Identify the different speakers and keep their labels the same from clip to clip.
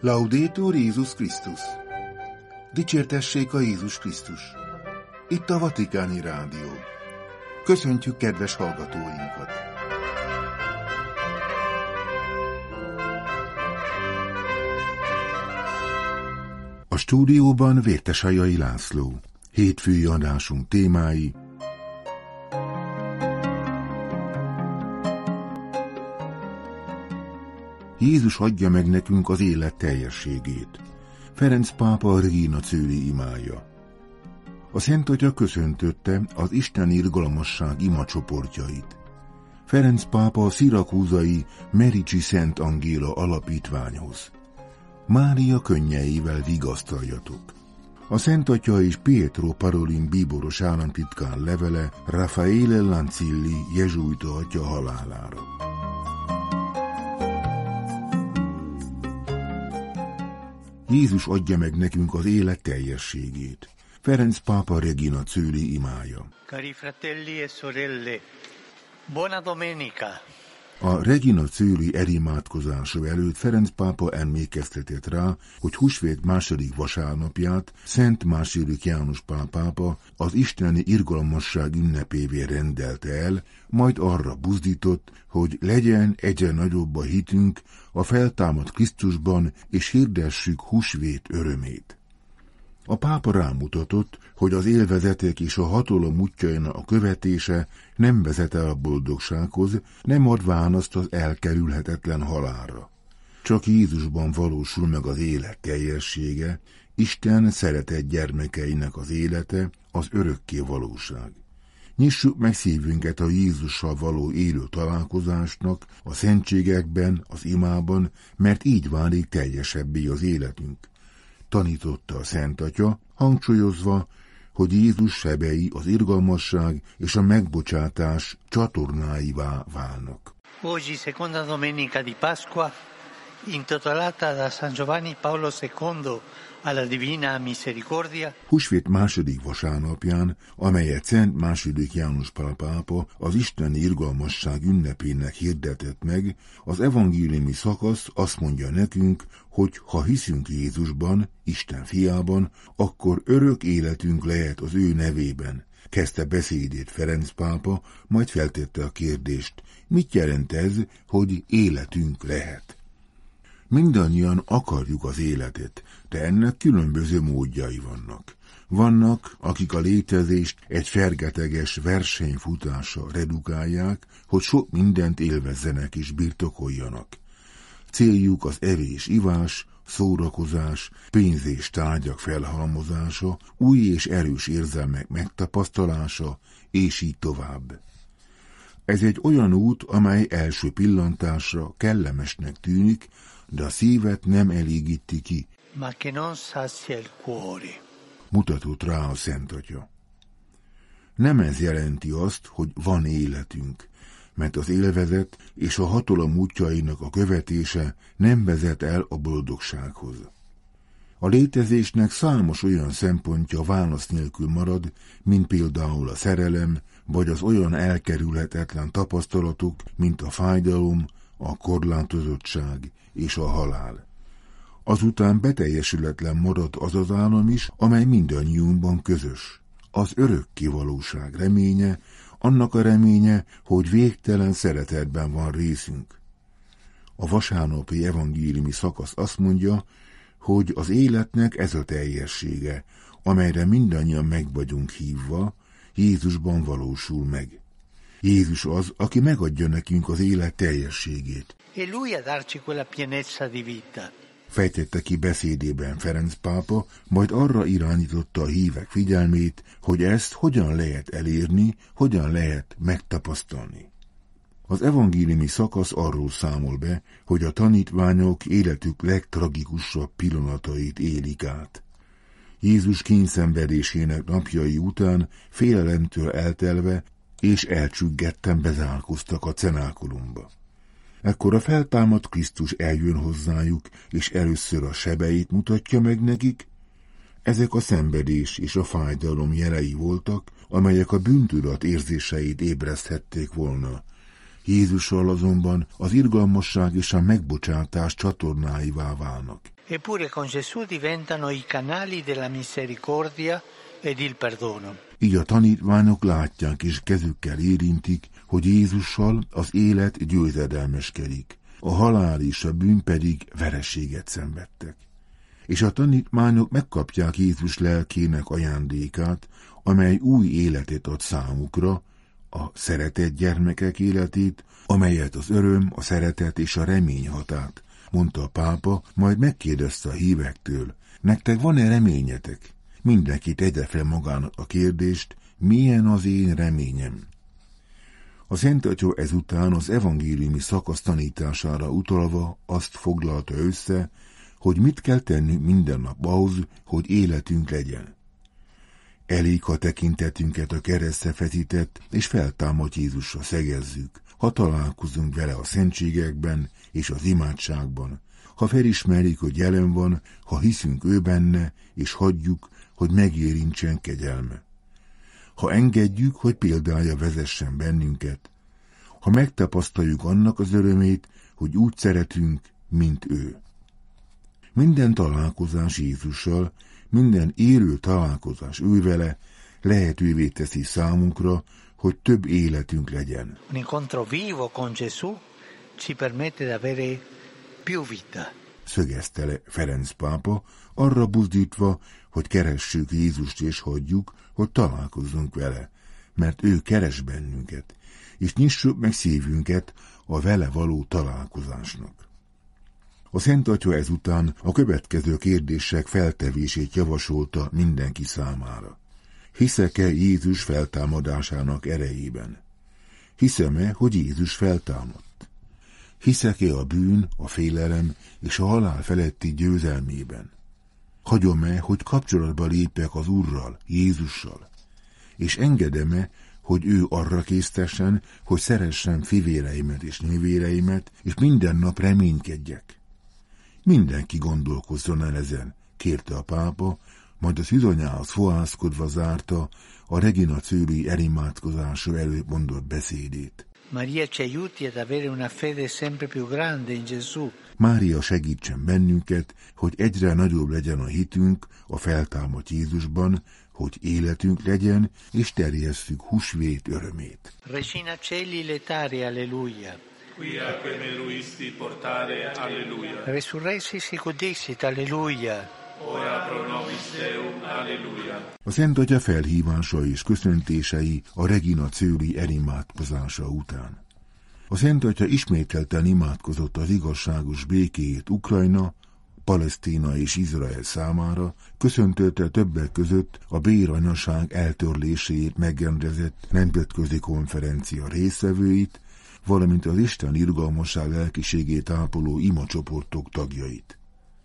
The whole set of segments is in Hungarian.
Speaker 1: Laudetur Jézus Krisztus! Dicsértessék a Jézus Krisztus! Itt a Vatikáni Rádió. Köszöntjük kedves hallgatóinkat! A stúdióban Vértesajai László. Hétfői adásunk témái: Jézus adja meg nekünk az élet teljességét. Ferenc pápa Regina Coeli imája. A Szent Atya köszöntötte az isteni irgalmasság imacsoportjait. Ferenc pápa a szirakúzai Merici Szent Angéla alapítványhoz. Mária könnyeivel vigasztaljatok. A Szent Atya és Pietro Parolin bíboros államtitkár levele Raffaele Lancilli jezsuita atya halálára. Jézus adja meg nekünk az élet teljességét. Ferenc pápa Regina Coeli imája.
Speaker 2: Cari fratelli e sorelle, buona domenica!
Speaker 1: A Regina Coeli erimádkozása előtt Ferenc pápa emlékeztetett rá, hogy húsvét második vasárnapját Szent II. János Pál pápa az isteni irgalmasság ünnepévé rendelte el, majd arra buzdított, hogy legyen egyre nagyobb a hitünk a feltámadt Krisztusban, és hirdessük húsvét örömét. A pápa rámutatott, hogy az élvezetek és a hatalom útjainak a követése nem vezet el a boldogsághoz, nem ad választ az elkerülhetetlen halálra. Csak Jézusban valósul meg az élet teljessége, Isten szeretett gyermekeinek az élete, az örökké valóság. Nyissuk meg szívünket a Jézussal való élő találkozásnak, a szentségekben, az imában, mert így válik teljesebbé az életünk. Tanította a Szent Atya, hangsúlyozva, hogy Jézus sebei az irgalmasság és a megbocsátás csatornáivá válnak.
Speaker 2: Oggi, seconda domenica di Pasqua, intitolata da San Giovanni Paolo II alla Divina Misericordia.
Speaker 1: Húsvét második vasárnapján, amelyet Szent II. János Pál pápa az isteni irgalmasság ünnepének hirdetett meg, az evangéliumi szakasz azt mondja nekünk, hogy ha hiszünk Jézusban, Isten fiában, akkor örök életünk lehet az ő nevében. Kezdte beszédét Ferenc pápa, majd feltette a kérdést, mit jelent ez, hogy életünk lehet? Mindannyian akarjuk az életet, de ennek különböző módjai vannak. Vannak, akik a létezést egy fergeteges versenyfutásra redukálják, hogy sok mindent élvezzenek és birtokoljanak. Céljuk az evés-ivás, szórakozás, pénz és tárgyak felhalmozása, új és erős érzelmek megtapasztalása, és így tovább. Ez egy olyan út, amely első pillantásra kellemesnek tűnik, de a szívet nem elégíti ki.
Speaker 2: Ma che non sazia il cuore.
Speaker 1: Mutatott rá a Szent Atya. Nem ez jelenti azt, hogy van életünk, mert az élvezet és a hatalom útjainak a követése nem vezet el a boldogsághoz. A létezésnek számos olyan szempontja válasz nélkül marad, mint például a szerelem, vagy az olyan elkerülhetetlen tapasztalatok, mint a fájdalom, a korlátozottság és a halál. Azután beteljesületlen marad az az álom is, amely mindannyiunkban közös. Az örökké valóság reménye, annak a reménye, hogy végtelen szeretetben van részünk. A vasárnapi evangéliumi szakasz azt mondja, hogy az életnek ez a teljessége, amelyre mindannyian meg vagyunk hívva, Jézusban valósul meg. Jézus az, aki megadja nekünk az élet teljességét.
Speaker 2: E lui a darci quella pienezza di vita.
Speaker 1: Fejtette ki beszédében Ferenc pápa, majd arra irányította a hívek figyelmét, hogy ezt hogyan lehet elérni, hogyan lehet megtapasztalni. Az evangéliumi szakasz arról számol be, hogy a tanítványok életük legtragikusabb pillanatait élik át. Jézus kényszenvedésének napjai után félelemtől eltelve és elcsüggetten bezárkoztak a cenákulumba. Ekkor a feltámadt Krisztus eljön hozzájuk, és először a sebeit mutatja meg nekik. Ezek a szenvedés és a fájdalom jelei voltak, amelyek a bűntudat érzéseit ébreszthették volna. Jézussal azonban az irgalmasság és a megbocsátás csatornáivá válnak.
Speaker 2: Eppure con Gesù diventano i canali della misericordia ed il perdono.
Speaker 1: Így a tanítványok látják és kezükkel érintik, hogy Jézussal az élet győzedelmeskedik, a halál és a bűn pedig vereséget szenvedtek. És a tanítványok megkapják Jézus lelkének ajándékát, amely új életet ad számukra, a szeretett gyermekek életét, amelyet az öröm, a szeretet és a remény hat át, mondta a pápa, majd megkérdezte a hívektől, nektek van-e reményetek? Mindenki tegye fel magának a kérdést, milyen az én reményem. A Szent Atya ezután az evangéliumi szakasz tanítására utalva azt foglalta össze, hogy mit kell tennünk minden nap ahhoz, hogy életünk legyen. Elég, ha tekintetünket a keresztre feszített és feltámadt Jézusra szegezzük, ha találkozunk vele a szentségekben és az imádságban, ha felismerjük, hogy jelen van, ha hiszünk ő benne, és hagyjuk, hogy megérintsen kegyelme. Ha engedjük, hogy példája vezessen bennünket, ha megtapasztaljuk annak az örömét, hogy úgy szeretünk, mint ő. Minden találkozás Jézussal, minden élő találkozás ővele lehetővé teszi számunkra, hogy több életünk legyen.
Speaker 2: Un incontro vivo con Gesù ci permette di avere più vita.
Speaker 1: Szögezte le Ferenc pápa, arra buzdítva, hogy keressük Jézust és hagyjuk, hogy találkozzunk vele, mert ő keres bennünket, és nyissuk meg szívünket a vele való találkozásnak. A Szent Atya ezután a következő kérdések feltevését javasolta mindenki számára. Hiszek-e Jézus feltámadásának erejében? Hiszem-e, hogy Jézus feltámadt? Hiszek-e a bűn, a félelem és a halál feletti győzelmében? Hagyom-e, hogy kapcsolatba lépjek az Úrral, Jézussal? És engedem-e, hogy ő arra késztessen, hogy szeressem fivéreimet és nővéreimet, és minden nap reménykedjek? Mindenki gondolkozzon el ezen, kérte a pápa, majd az bizonyához fohászkodva zárta a Regina Coeli elimádkozása előtt mondott beszédét.
Speaker 2: Maria ci aiuti ad avere una fede sempre più grande in Gesù.
Speaker 1: Mária segítsen bennünket, hogy egyre nagyobb legyen a hitünk a feltámadt Jézusban, hogy életünk legyen, és terjesszük húsvét örömét.
Speaker 2: Regina Coeli letare, alleluia.
Speaker 3: Quiaque me luisti portare, alleluia.
Speaker 2: Resurrexit sicut dixit, alleluia.
Speaker 3: Ora pro nobis Deum, alleluia.
Speaker 1: A Szent Atya felhívása és köszöntései a Regina Coeli elimádkozása után. A Szent Atya ismételten imádkozott az igazságos békéért Ukrajna, Palesztina és Izrael számára, köszöntötte többek között a béranyaság eltörléséért megrendezett nemzetközi konferencia résztvevőit, valamint az Isten irgalmasság lelkiségét ápoló imacsoportok tagjait.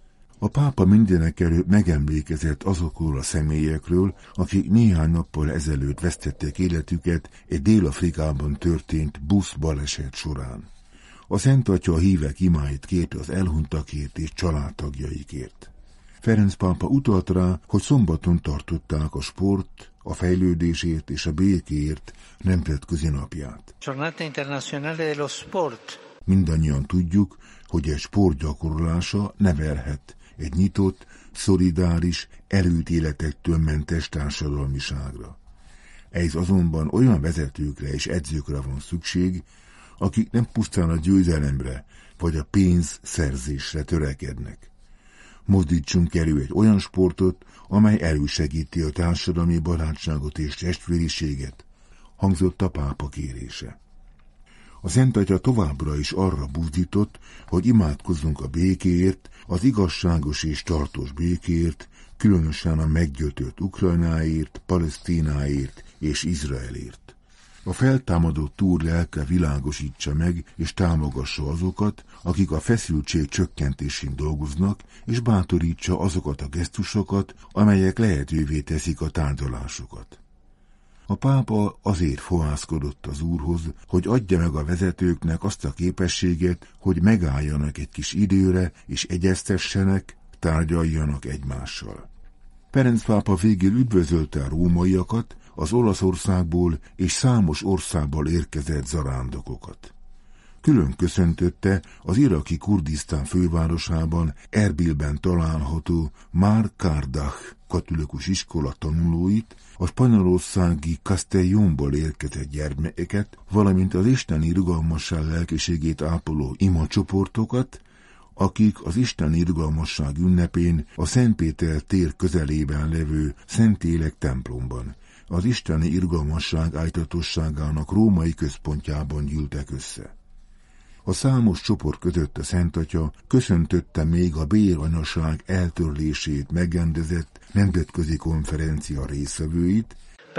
Speaker 1: A pápa mindenekelőtt megemlékezett azokról a személyekről, akik néhány nappal ezelőtt vesztették életüket egy Dél-Afrikában történt buszbaleset során. A Szent Atya a hívek imáit kérte az elhunytakért és családtagjaikért. Ferenc pápa utalt rá, hogy szombaton tartották a sport, a fejlődésért és a békéért nemzetközi napját.
Speaker 2: Giornata internazionale dello sport.
Speaker 1: Mindannyian tudjuk, hogy egy sport gyakorlása nevelhet egy nyitott, szolidáris, előítéletektől mentes társadalmiságra. Ez azonban olyan vezetőkre és edzőkre van szükség, akik nem pusztán a győzelemre vagy a pénz szerzésre törekednek. Mozdítsunk elő egy olyan sportot, amely elősegíti a társadalmi barátságot és testvériséget, hangzott a pápa kérése. A Szent Atya továbbra is arra buzdított, hogy imádkozzunk a békéért, az igazságos és tartós békéért, különösen a meggyötört Ukrajnáért, Palesztináért és Izraelért. A feltámadott Úr lelke világosítsa meg és támogassa azokat, akik a feszültség csökkentésén dolgoznak, és bátorítsa azokat a gesztusokat, amelyek lehetővé teszik a tárgyalásokat. A pápa azért fohászkodott az Úrhoz, hogy adja meg a vezetőknek azt a képességet, hogy megálljanak egy kis időre, és egyeztessenek, tárgyaljanak egymással. Ferenc pápa végül üdvözölte a rómaiakat, az Olaszországból és számos országból érkezett zarándokokat. külön köszöntötte az iraki Kurdisztán fővárosában, Erbilben található Mar Kardach katolikus iskola tanulóit, a spanyolországi Castellónból érkezett gyermekeket, valamint az isteni rugalmasság lelkiségét ápoló imacsoportokat, akik az isteni rugalmasság ünnepén a Szent Péter tér közelében levő Szentlélek templomban, az isteni irgalmasság ájtatosságának római központjában gyűltek össze. A számos csoport között a Szent Atya köszöntötte még a béranyaság eltörlését megrendezett nemzetközi konferencia résztvevőit,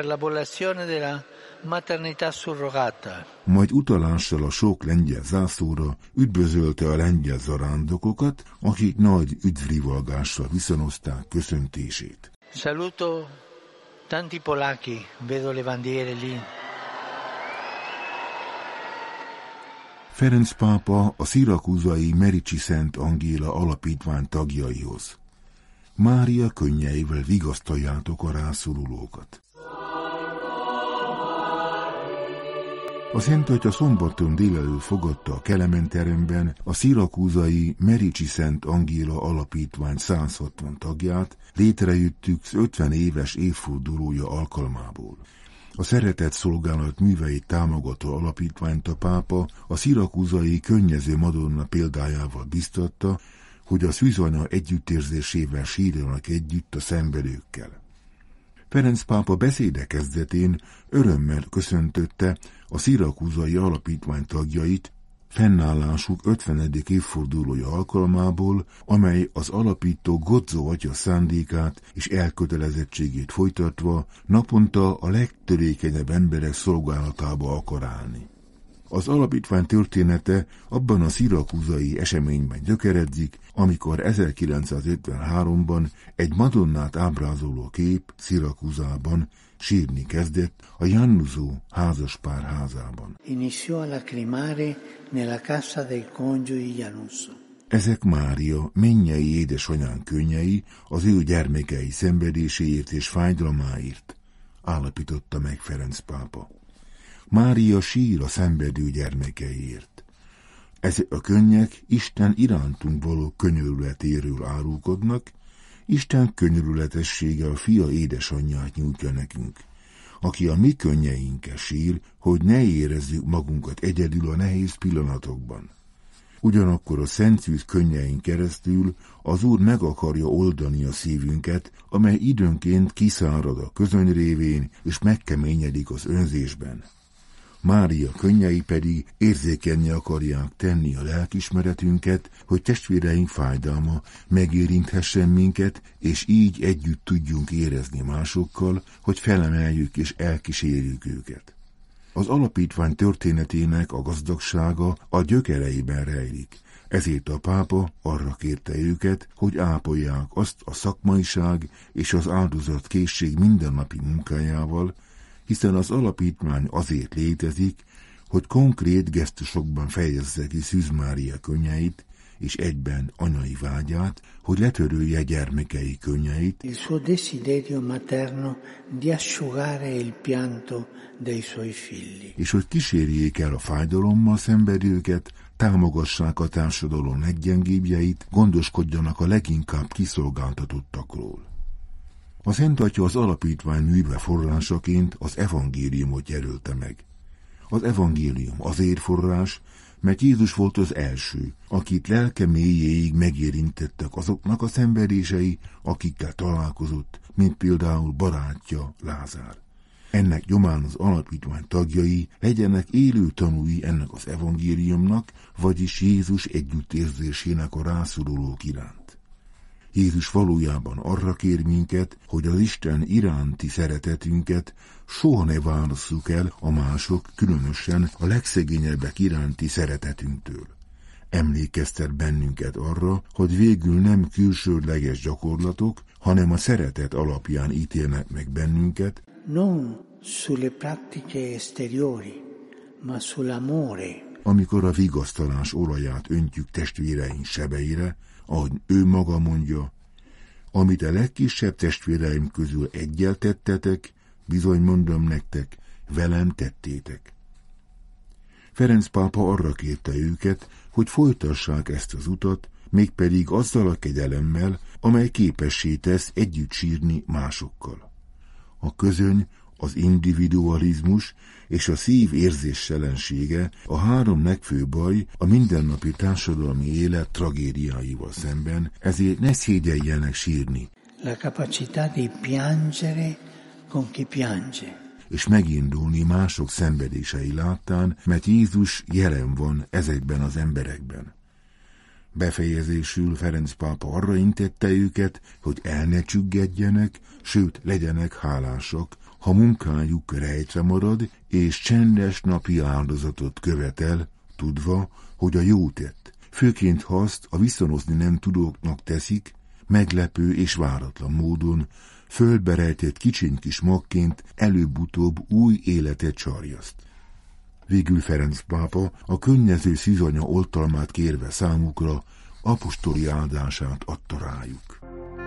Speaker 1: majd utalással a sok lengyel zászlóra üdvözölte a lengyel zarándokokat, akik nagy üdvrivalgással viszonozták köszöntését.
Speaker 2: Saluto tanti polacchi, vedo le bandiere lì.
Speaker 1: Ferenc pápa a szirakúzai Merici Szent Angéla alapítvány tagjaihoz. Mária könnyeivel vigasztaljátok a rászorulókat. A Szent Atya szombaton délelőtt fogadta a Kelemen teremben a szirakúzai Merici Szent Angéla alapítvány 160 tagját, létrejöttük 50 éves évfordulója alkalmából. A szeretett szolgálat műveit támogató alapítványt a pápa a szirakúzai Könnyező Madonna példájával biztatta, hogy a szűzanya együttérzésével sírjanak együtt a szenvedőkkel. Ferenc pápa beszéde kezdetén örömmel köszöntötte a szirakúzai alapítvány tagjait fennállásuk 50. évfordulója alkalmából, amely az alapító Godzó atya szándékát és elkötelezettségét folytatva naponta a legtörékenyebb emberek szolgálatába akar állni. Az alapítvány története abban a szirakúzai eseményben gyökeredzik, amikor 1953-ban egy Madonnát ábrázoló kép Szirakúzában sírni kezdett a Januzó házaspár házában.
Speaker 2: Iniziò a lacrimare nella casa dei coniugi Januzzo.
Speaker 1: Ezek Mária mennyei édesanyán könnyei az ő gyermekei szenvedéséért és fájdalmáért, állapította meg Ferenc pápa. Mária sír a szenvedő gyermekeiért. Ezek a könnyek Isten irántunk való könyörületéről árulkodnak, Isten könyörületessége a fia édesanyját nyújtja nekünk, aki a mi könnyeinkkel sír, hogy ne érezzük magunkat egyedül a nehéz pillanatokban. Ugyanakkor a Szent Szűz könnyein keresztül az Úr meg akarja oldani a szívünket, amely időnként kiszárad a közöny révén és megkeményedik az önzésben. Mária könnyei pedig érzékennyé akarják tenni a lelkismeretünket, hogy testvéreink fájdalma megérinthessen minket, és így együtt tudjunk érezni másokkal, hogy felemeljük és elkísérjük őket. Az alapítvány történetének a gazdagsága a gyökereiben rejlik, ezért a pápa arra kérte őket, hogy ápolják azt a szakmaiság és az áldozatkészség mindennapi munkájával, hiszen az alapítvány azért létezik, hogy konkrét gesztusokban fejezze ki Szűz Mária könnyeit, és egyben anyai vágyát, hogy letörölje gyermekei könnyeit,
Speaker 2: il suo desiderio materno di asciugare il pianto dei suoi figli.
Speaker 1: És hogy kísérjék el a fájdalommal szenvedőket, támogassák a társadalom leggyengébbjeit, gondoskodjanak a leginkább kiszolgáltatottakról. A Szent Atya az alapítvány műve forrásaként az evangéliumot jelölte meg. Az evangélium azért forrás, mert Jézus volt az első, akit lelke mélyéig megérintettek azoknak a szenvedései, akikkel találkozott, mint például barátja Lázár. Ennek nyomán az alapítvány tagjai legyenek élő tanúi ennek az evangéliumnak, vagyis Jézus együttérzésének a rászorulók iránt. Jézus valójában arra kér minket, hogy az Isten iránti szeretetünket soha ne válasszuk el a mások, különösen a legszegényebbek iránti szeretetünktől. Emlékeztet bennünket arra, hogy végül nem külsődleges gyakorlatok, hanem a szeretet alapján ítélnek meg bennünket,
Speaker 2: Non sulle pratiche esteriori, ma sull'amore.
Speaker 1: Amikor a vigasztalás olaját öntjük testvéreink sebeire, ahogy ő maga mondja, amit a legkisebb testvéreim közül egyel tettetek, bizony mondom nektek, velem tettétek. Ferenc pápa arra kérte őket, hogy folytassák ezt az utat, mégpedig azzal a kegyelemmel, amely képessé tesz együtt sírni másokkal. A közöny, az individualizmus és a szív érzésselensége a három legfőbb baj a mindennapi társadalmi élet tragédiáival szemben, ezért ne szégyeljenek sírni.
Speaker 2: La capacità di piangere con chi piange.
Speaker 1: És megindulni mások szenvedései láttán, mert Jézus jelen van ezekben az emberekben. Befejezésül Ferenc pápa arra intette őket, hogy el ne csüggedjenek, sőt legyenek hálásak, ha munkájuk rejtve marad, és csendes napi áldozatot követel, tudva, hogy a jó tett, főként ha azt a viszonozni nem tudóknak teszik, meglepő és váratlan módon, földbe rejtett kicsiny kis magként előbb-utóbb új életet csarjaszt. Végül Ferenc pápa a könnyező szűzanya oltalmát kérve számukra apostoli áldását adta rájuk.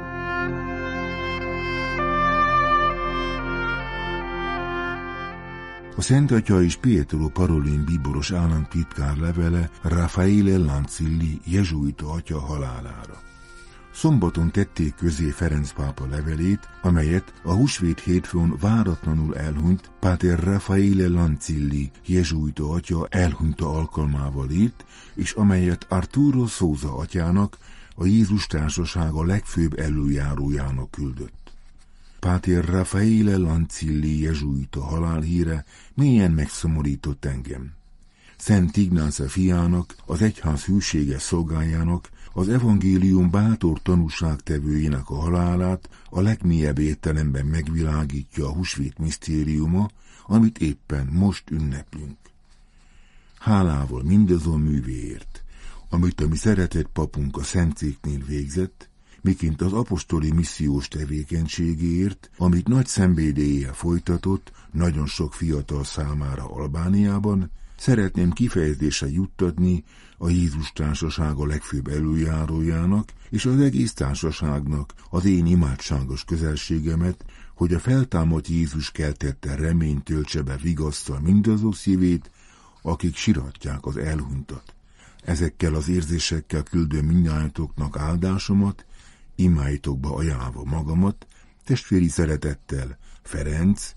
Speaker 1: A Szent Atya és Pietro Parolin bíboros államtitkár levele Raffaele Lancilli jezsuita atya halálára. Szombaton tették közé Ferenc pápa levelét, amelyet a húsvét hétfőn váratlanul elhunyt Páter Raffaele Lancilli jezsuita atya elhunyta alkalmával írt, és amelyet Arturo Souza atyának, a Jézus Társasága legfőbb előjárójának küldött. Páter Raffaele Lancilli jezsuita halálhíre mélyen megszomorított engem. Szent Ignáce fiának, az egyház hűséges szolgájának, az evangélium bátor tanúságtevőjének a halálát a legmélyebb értelemben megvilágítja a húsvét misztériuma, amit éppen most ünneplünk. Hálával mindazon művéért, amit a mi szeretett papunk a Szentszéknél végzett, miként az apostoli missziós tevékenységéért, amit nagy szenvedéllyel folytatott nagyon sok fiatal számára Albániában, szeretném kifejezésre juttatni a Jézus Társasága legfőbb előjárójának és az egész társaságnak az én imádságos közelségemet, hogy a feltámadt Jézus keltette reményt töltse be vigasztal mindazok szívét, akik siratják az elhunytat. Ezekkel az érzésekkel küldöm mindnyájatoknak áldásomat, imáitokba ajánlva magamat, testvéri szeretettel, Ferenc,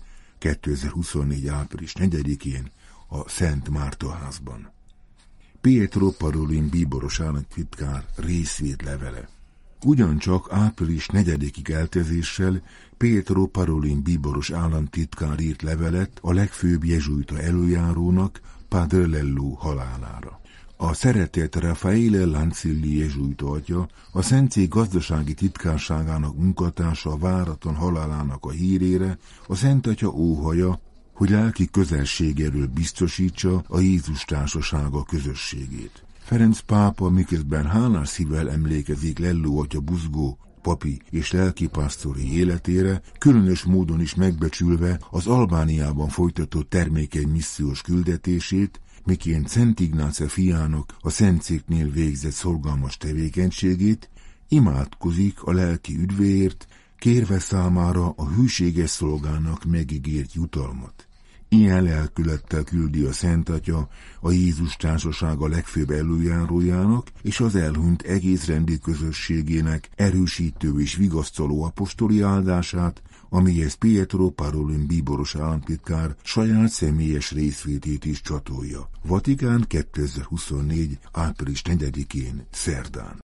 Speaker 1: 2024. április 4-én a Szent Márta házban. Pietro Parolin bíboros államtitkár részvétlevele. Ugyancsak április 4. eltezéssel Pietro Parolin bíboros államtitkár írt levelet a legfőbb jezsuita előjárónak, Padre Lello halálára. A szeretett Raffaele Lancilli jezsuita atya, a Szentszék gazdasági titkárságának munkatársa váratlan halálának a hírére a Szent Atya óhaja, hogy lelki közelségéről biztosítsa a Jézus Társasága közösségét. Ferenc pápa miközben hálás szívvel emlékezik Lello atya buzgó, papi és lelkipásztori életére, különös módon is megbecsülve az Albániában folytatott termékeny missziós küldetését, miként Szent Ignáce fiának a Szentszéknél végzett szorgalmas tevékenységét, imádkozik a lelki üdvéért, kérve számára a hűséges szolgának megígért jutalmat. Ilyen lelkülettel küldi a Szent Atya a Jézus Társasága legfőbb előjárójának és az elhunyt egész rendi közösségének erősítő és vigasztaló apostoli áldását, amihez Pietro Parolin bíboros államtitkár saját személyes részvétét is csatolja. Vatikán, 2024. április 4-én, szerdán.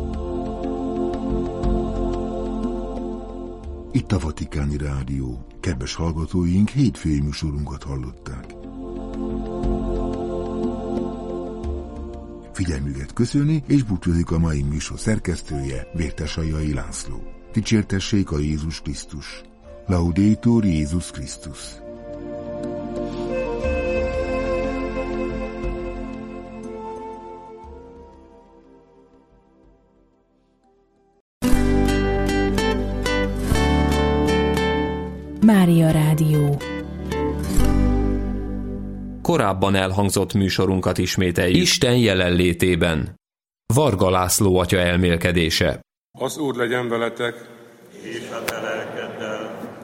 Speaker 1: Itt a Vatikáni Rádió. Kedves hallgatóink, hétfői műsorunkat hallották. Figyelmüket köszöni és búcsúzik a mai műsor szerkesztője, Vértesajai László. Dicsértessék a Jézus Krisztus. Laudetur Jézus Krisztus.
Speaker 4: Mária Rádió.
Speaker 5: Korábban elhangzott műsorunkat ismételjük. Isten jelenlétében. Varga László atya elmélkedése.
Speaker 3: Az Úr legyen veletek,
Speaker 6: és a te lelkeddel.